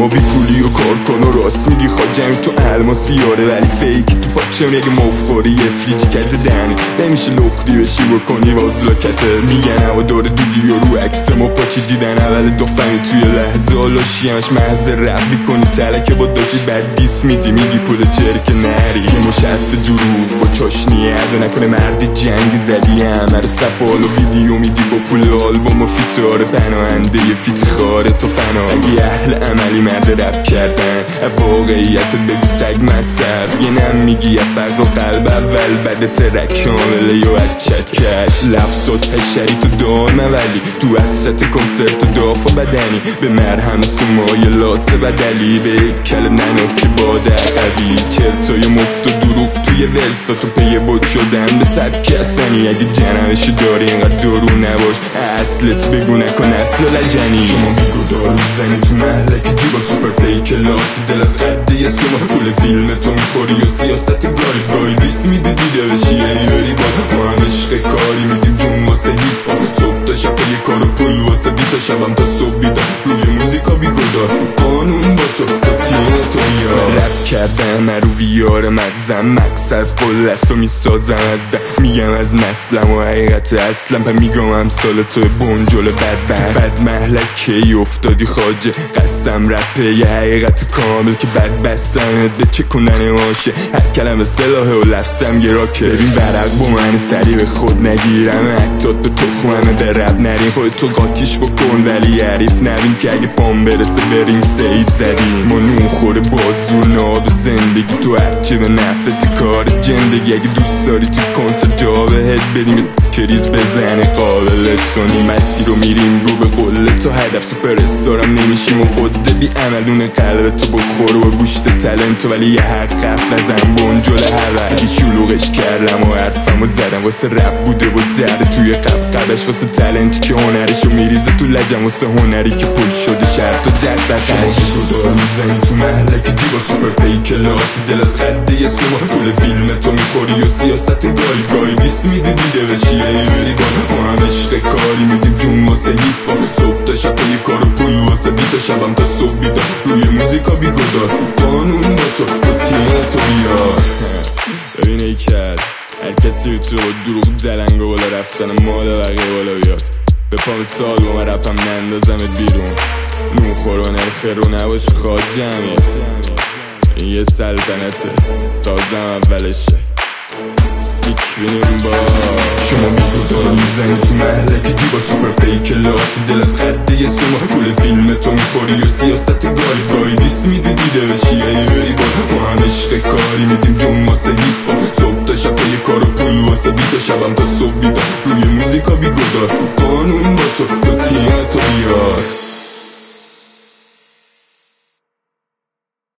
شما بی پولی و کار کن و راست میگی خواجم تو الماسی یاره ولی فیکی تو پاچم یه مفخوری یه فلیجی کده دنی نمیشه لختی بشی بکنی وازلاکته میگن هوا داره دیدی و رو عکس ما پاچی دیدن اول دفعه توی لحظه آلاشی همش محض رب میکنی تلکه با داشتی بد دیس میدی میگی پول چرک نری یه مشرف دروغ با چاشنی عدو نکنه مردی جنگی زدی همه رو صفحال و ویدیو میدی با پول آلبوم و فیتار پناهنده یه فیت خاره تو فنا اگه اهل عملی مرد رب کردن واقعیت بگو سگ مصب یه نم میگی یه فرق و قلب اول بعد ترک کامله یا اچت کش لفظات هشری تو دامه ولی تو حسرت کنسرت و داف و بدنی به مرهم سمایلات بدلی به کلم نناس که باده قوی چرتای مفت و دروغ توی ورسا تو پی بود شدن به سبک اصنی اگه جنمشو داری اینقدر درو نباش اصلت بگو نکن اصل لجنی شما بگو دار میزنی تو محلک دیبا سوپر پلی کلاسی دلت قده یه سوما پول فیلم تو میخوری و سیاست گاری بیس میده دیده بشی ایوری با ما هم عشق کاری میدیم جون واسه هیپ هاپ صبح تا شب یه کار و پول واسه بیتا شبم تا صبح بیدار روی موزیکا بیگذار قانون با تو تیم تو بیار رپ کردن نرو ویار مغزم مقصد قل است و میسازم از ده میگم از نسلم و حقیقت اصلم پا میگم هم سال تو بنجل بد محلکه افتادی خاجه قسم رپه یه حقیقت کامل که بد بستنت به چه کنن واشه هر کلمه سلاحه و لفظم یه راکه ببین برق با من سری به خود نگیرم اکتات به تخممه به رب نرین خودت تو قاطیش بکن ولی عریف نبین که اگه پام برسه بریم سیب زدیم ما نون خوره بازور ناب زندگی تو هرچه به نفت کار جندگی اگه دوست داری تو کنسرت جا بهت بدیم کریز بزنه قابل تونی مسیر رو میریم رو به قله تو هدف تو پرستارم نمیشیم و قده بی عملون قلب تو بخور و گوشت تلنتو ولی یه حق قفل ازم بنجل هوا اگه شلوغش کردم و حرفم و زدم واسه رب بوده و درد توی قبش واسه تلنتی که هنرشو میریزه تو لجم واسه هنری که پول شده شرط و درد بقش شما دارم میزنی تو محلک دیبا سوپر فیک کلاسی دلت قده یه سوما پول فیلم تو میخوری و سیاست گاری بیس میده دیده بشی ایوری با ما هم عشق کاری میدیم جون واسه هیپ هاپ صبح تا شب یه کار و پول واسه بیتا شبم تا صبح بیدار روی موزیکا بیگذار قانون با تو تیم تو بیار ببین ای کرد هر کسی تو دروغ دلنگ و بالا رفتن مال بقیه بالا بیاد به پا به سال با من رپم نندازمت بیرون نون خور و نرخ رو نباش خواجم این یه سلطنته تازم اولشه شما میگو میزنی تو محلک دیبا سوپر فیک کلاسی دلت قده یه سوما پول فیلم تو میخوری و سیاست گاری بیس میده دیده بشی ایوری با ما هم عشق کاری میدیم جون واسه هیپ هاپ صبح تا شب یه کار و پول واسه بیتا شبم تا صبح بیدار روی موزیکا بیگذار قانون با تو تیم تو بیار